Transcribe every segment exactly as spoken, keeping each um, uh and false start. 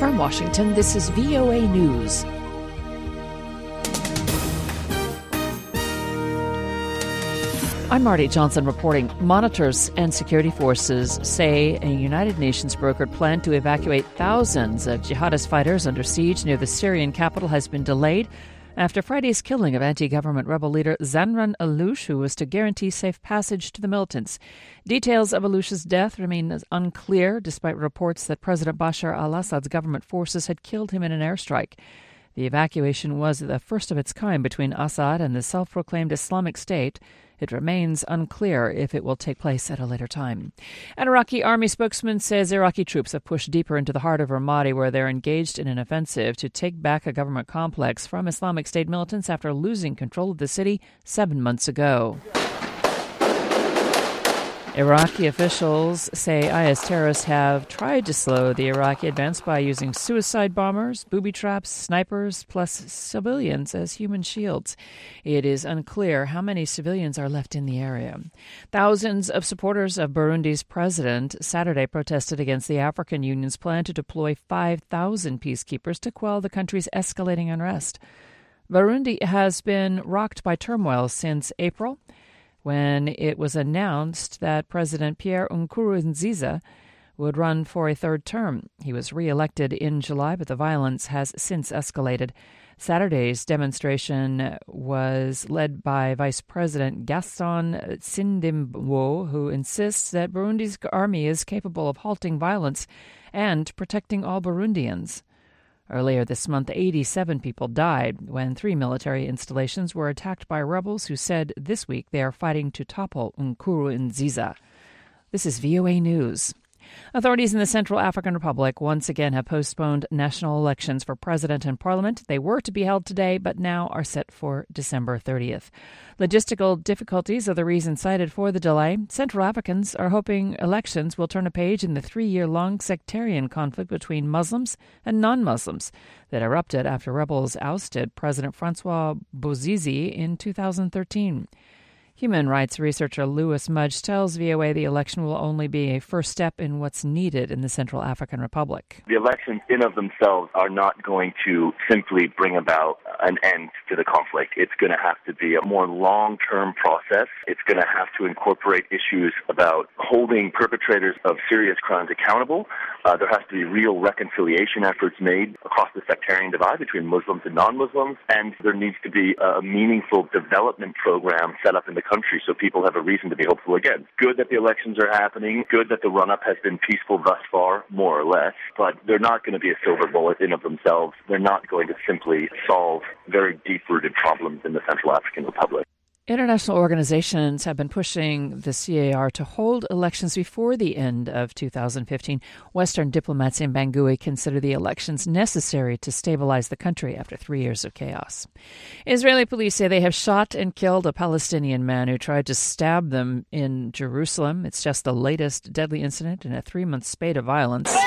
From Washington, this is V O A News. I'm Marty Johnson reporting. Monitors and security forces say a United Nations brokered plan to evacuate thousands of jihadist fighters under siege near the Syrian capital has been delayed after Friday's killing of anti-government rebel leader Zanran Alouche, who was to guarantee safe passage to the militants. Details of Alouche's death remain unclear, despite reports that President Bashar al-Assad's government forces had killed him in an airstrike. The evacuation was the first of its kind between Assad and the self-proclaimed Islamic State. It remains unclear if it will take place at a later time. An Iraqi army spokesman says Iraqi troops have pushed deeper into the heart of Ramadi, where they're engaged in an offensive to take back a government complex from Islamic State militants after losing control of the city seven months ago. Iraqi officials say I S terrorists have tried to slow the Iraqi advance by using suicide bombers, booby traps, snipers, plus civilians as human shields. It is unclear how many civilians are left in the area. Thousands of supporters of Burundi's president Saturday protested against the African Union's plan to deploy five thousand peacekeepers to quell the country's escalating unrest. Burundi has been rocked by turmoil since April, when it was announced that President Pierre Nkurunziza would run for a third term. He was re-elected in July, but the violence has since escalated. Saturday's demonstration was led by Vice President Gaston Sindimwo, who insists that Burundi's army is capable of halting violence and protecting all Burundians. Earlier this month, eighty-seven people died when three military installations were attacked by rebels who said this week they are fighting to topple Nkurunziza. This is V O A News. Authorities in the Central African Republic once again have postponed national elections for president and parliament. They were to be held today, but now are set for December thirtieth. Logistical difficulties are the reason cited for the delay. Central Africans are hoping elections will turn a page in the three-year-long sectarian conflict between Muslims and non-Muslims that erupted after rebels ousted President Francois Bozize in two thousand thirteen. Human rights researcher Louis Mudge tells V O A the election will only be a first step in what's needed in the Central African Republic. The elections in of themselves are not going to simply bring about an end to the conflict. It's going to have to be a more long-term process. It's going to have to incorporate issues about holding perpetrators of serious crimes accountable. Uh, there has to be real reconciliation efforts made across the sectarian divide between Muslims and non-Muslims, and there needs to be a meaningful development program set up in the country so people have a reason to be hopeful again. Good that the elections are happening, good that the run-up has been peaceful thus far, more or less, but they're not going to be a silver bullet in of themselves. They're not going to simply solve very deep-rooted problems in the Central African Republic. International organizations have been pushing the C A R to hold elections before the end of two thousand fifteen. Western diplomats in Bangui consider the elections necessary to stabilize the country after three years of chaos. Israeli police say they have shot and killed a Palestinian man who tried to stab them in Jerusalem. It's just the latest deadly incident in a three-month spate of violence.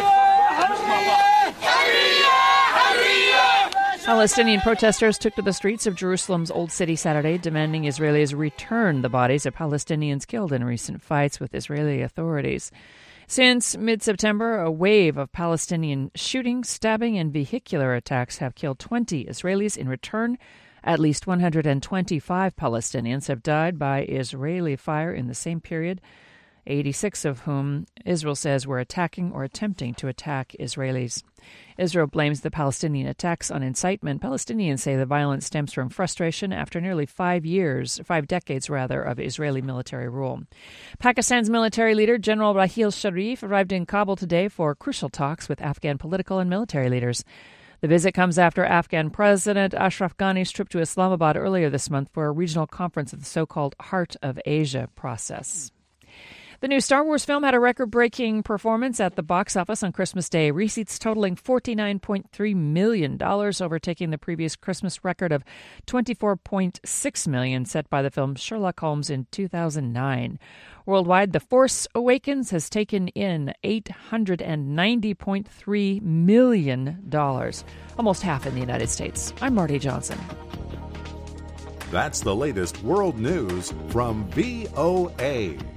Palestinian protesters took to the streets of Jerusalem's Old City Saturday, demanding Israelis return the bodies of Palestinians killed in recent fights with Israeli authorities. Since mid-September, a wave of Palestinian shooting, stabbing, and vehicular attacks have killed twenty Israelis. In return, at least one hundred twenty-five Palestinians have died by Israeli fire in the same period, eighty-six of whom Israel says were attacking or attempting to attack Israelis. Israel blames the Palestinian attacks on incitement. Palestinians say the violence stems from frustration after nearly five years, five decades rather, of Israeli military rule. Pakistan's military leader, General Raheel Sharif, arrived in Kabul today for crucial talks with Afghan political and military leaders. The visit comes after Afghan President Ashraf Ghani's trip to Islamabad earlier this month for a regional conference of the so-called Heart of Asia process. The new Star Wars film had a record-breaking performance at the box office on Christmas Day, receipts totaling forty-nine point three million dollars, overtaking the previous Christmas record of twenty-four point six million dollars set by the film Sherlock Holmes in two thousand nine. Worldwide, The Force Awakens has taken in eight hundred ninety point three million dollars, almost half in the United States. I'm Marty Johnson. That's the latest world news from V O A.